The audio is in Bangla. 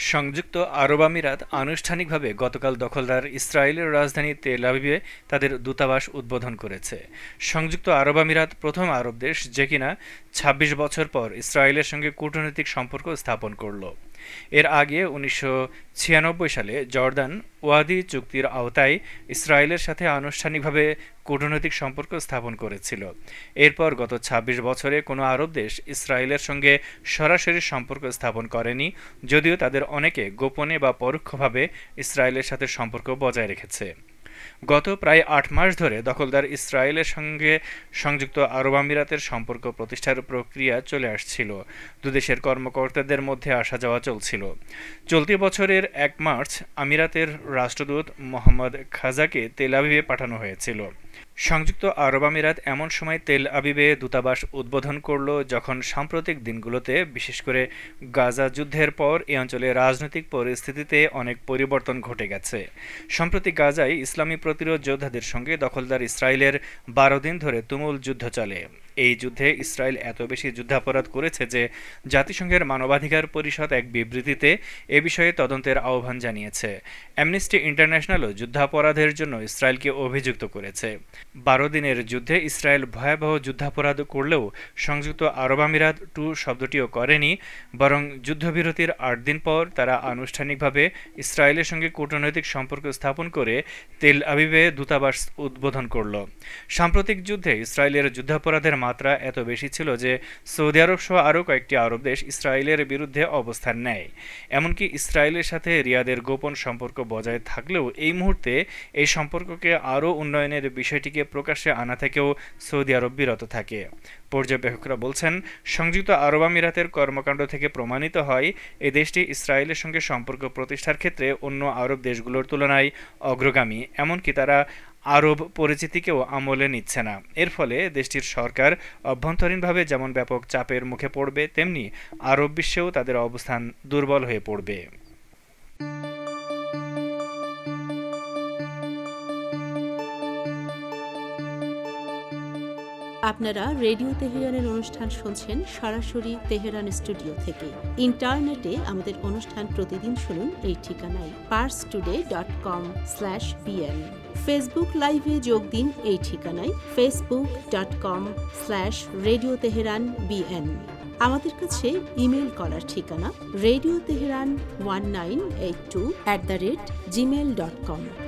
সংযুক্ত আরব আমিরাত আনুষ্ঠানিকভাবে গতকাল দখলদার ইসরায়েলের রাজধানী তেল আবিবে তাদের দূতাবাস উদ্বোধন করেছে। সংযুক্ত আরব আমিরাত প্রথম আরব দেশ যে কিনা ২৬ বছর পর ইসরায়েলের সঙ্গে কূটনৈতিক সম্পর্ক স্থাপন করল। এর আগে ১৯৯৬ সালে জর্দান ওয়াদি চুক্তির আওতায় ইসরায়েলের সাথে আনুষ্ঠানিকভাবে কূটনৈতিক সম্পর্ক স্থাপন করেছিল। এরপর গত ২৬ বছরে কোনো আরব দেশ ইসরায়েলের সঙ্গে সরাসরি সম্পর্ক স্থাপন করেনি, যদিও তাদের অনেকে গোপনে বা পরোক্ষভাবে ইসরায়েলের সাথে সম্পর্ক বজায় রেখেছে। গত প্রায় ৮ মাস ধরে দখলদার ইসরায়েলের সঙ্গে সংযুক্ত আরব আমিরাতের সম্পর্ক প্রতিষ্ঠার প্রক্রিয়া চলে আসছিল। দুদেশের কর্মকর্তাদের মধ্যে আসা যাওয়া চলছিল। চলতি বছরের ১ মার্চ আমিরাতের রাষ্ট্রদূত মোহাম্মদ খাজাকে তেল আবিবে পাঠানো হয়েছিল। সংযুক্ত আরব আমিরাত এমন সময় তেল আবিবে দূতাবাস উদ্বোধন করল যখন সাম্প্রতিক দিনগুলোতে, বিশেষ করে গাজা যুদ্ধের পর এ অঞ্চলে রাজনৈতিক পরিস্থিতিতে অনেক পরিবর্তন ঘটে গেছে। সম্প্রতি গাজায় ইসলামী প্রতিরোধ যোদ্ধাদের সঙ্গে দখলদার ইসরায়েলের ১২ দিন ধরে তুমুল যুদ্ধ চলে। এই যুদ্ধে ইসরায়েল এত বেশি যুদ্ধাপরাধ করেছে যে জাতিসংঘের মানবাধিকার পরিষদ এক বিবৃতিতে এ বিষয়ে তদন্তের আহ্বান জানিয়েছে। অ্যামনেস্টি ইন্টারন্যাশনালও যুদ্ধাপরাধের জন্য ইসরায়েলকে অভিযুক্ত করেছে। ১২ দিনের যুদ্ধে ইসরায়েল ভয়াবহ যুদ্ধাপরাধ করলেও সংযুক্ত আরব আমিরাত টু শব্দটিও করেনি, বরং যুদ্ধবিরতির ৮ দিন পর তারা আনুষ্ঠানিকভাবে ইসরায়েলের সঙ্গে কূটনৈতিক সম্পর্ক স্থাপন করে তেল আবিবে দূতাবাস উদ্বোধন করল। সাম্প্রতিক যুদ্ধে ইসরায়েলের যুদ্ধাপরাধের মাত্রা এত বেশি ছিল যে সৌদি আরব সহ আরও কয়েকটি আরব দেশ ইসরায়েলের বিরুদ্ধে অবস্থান নেয়। এমনকি ইসরায়েলের সাথে রিয়াদের গোপন সম্পর্ক বজায় থাকলেও এই মুহূর্তে এই সম্পর্ককে আরও উন্নয়নের বিষয়টিকে প্রকাশ্যে আনা থেকেও সৌদি আরব বিরত থাকে। পর্যবেক্ষকরা বলছেন, সংযুক্ত আরব আমিরাতের কর্মকাণ্ড থেকে প্রমাণিত হয় এই দেশটি ইসরায়েলের সঙ্গে সম্পর্ক প্রতিষ্ঠার ক্ষেত্রে অন্য আরব দেশগুলোর তুলনায় অগ্রগামী, এমনকি তারা আরব পরিচিতিকেও আমলে নিচ্ছে না। এর ফলে দেশটির সরকার অভ্যন্তরীণভাবে যেমন ব্যাপক চাপের মুখে পড়বে, তেমনি আরব বিশ্বেও তাদের অবস্থান দুর্বল হয়ে পড়বে। আপনারা রেডিও তেহরানের অনুষ্ঠান শুনছেন সরাসরি তেহরান স্টুডিও থেকে। ইন্টারনেটে আমাদের অনুষ্ঠান প্রতিদিন শুনুন এই ঠিকানায় parstoday.com/bn। ফেসবুক লাইভে যোগ দিন এই ঠিকানায় facebook.com/radio tehran bn। আমাদের কাছে ইমেল করার ঠিকানা radioteheran1982@gmail.com।